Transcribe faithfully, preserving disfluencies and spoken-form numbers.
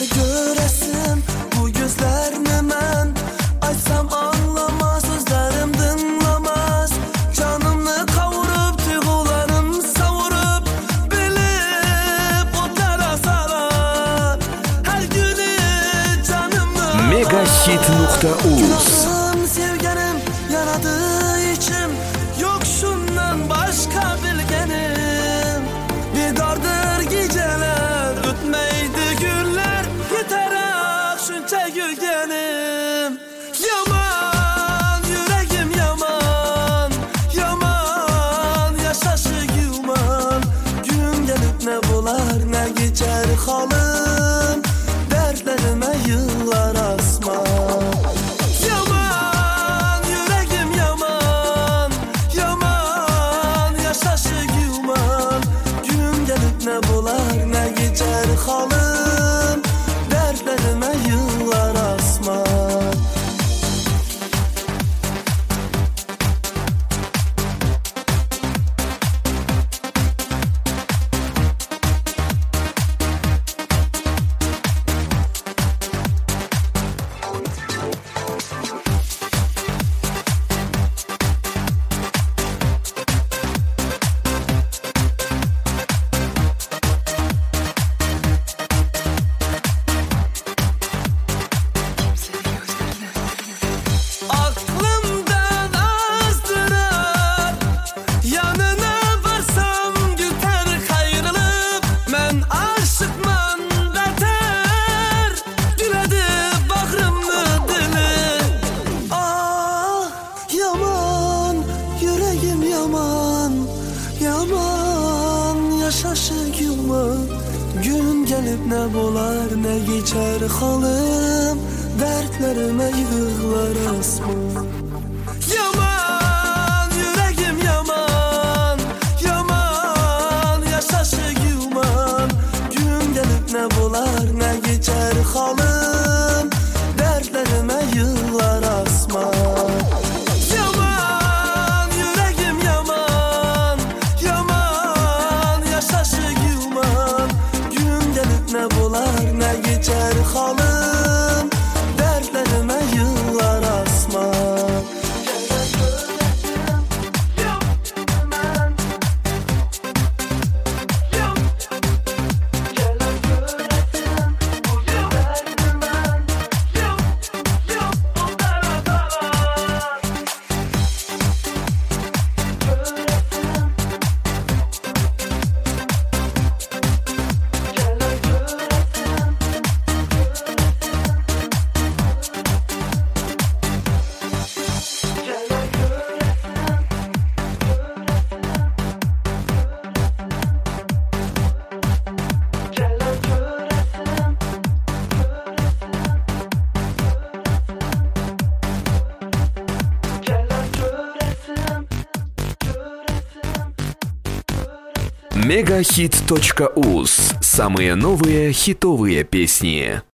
Gələr görəsən bu gözlərini mən, açsam anlamaz, sözlərim dinləməz. Canımı qavurub, duyğularım savurub, bilib o tərə salar. Hər günü canımı Megahit nokta uz. Günahım sevgenim yaradı içim, yok şundan başka bilgenim. Bedardır geceler, ötmeydi günler, yeter akşunca gülgenim. Yaman yüreğim yaman, yaman yaşaşı yuman. Gün gelip ne bular ne geçer halım, dertlerime yıllar asman. Yaman yüreğim yaman, yaman yaşaşı yuman. Gün gelip ne bular ne geçer halım, dertlerime yıllar asman. Aklımdan azdırar, yanına varsam güter kayrılıp. Men aşıkman beter, güledi bağrımlı dili. Ah yaman yüreğim yaman, yaman yaşaşı yuman. Gün gelip ne bular ne geçer halım, dertlerime yığılar asman. Yaman yüreğim yaman, yaman yaşaşı yuman. Gün gelip ne bular ne geçer halım, dertlerime yığılar asman. Yaman yüreğim yaman, yaman yaşaşı yuman. Gün gelip ne bular ne geçer halım, dertlerime yıllar asman. Megahit точка уз. Самые новые хитовые песни.